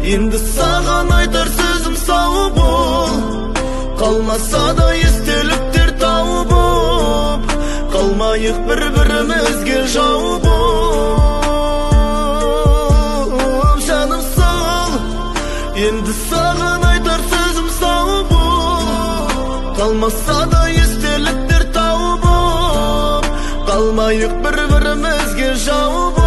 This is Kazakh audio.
Енді саған айтар сөзім сау бол, қалмаса да естеліктер тауып, қалмайық бір-бірімізге жау болып. Жаным сал, енді саған айтар сөзім сау бол, қалмаса да естеліктер тауып, қалмайық бір-бірімізге жау болып.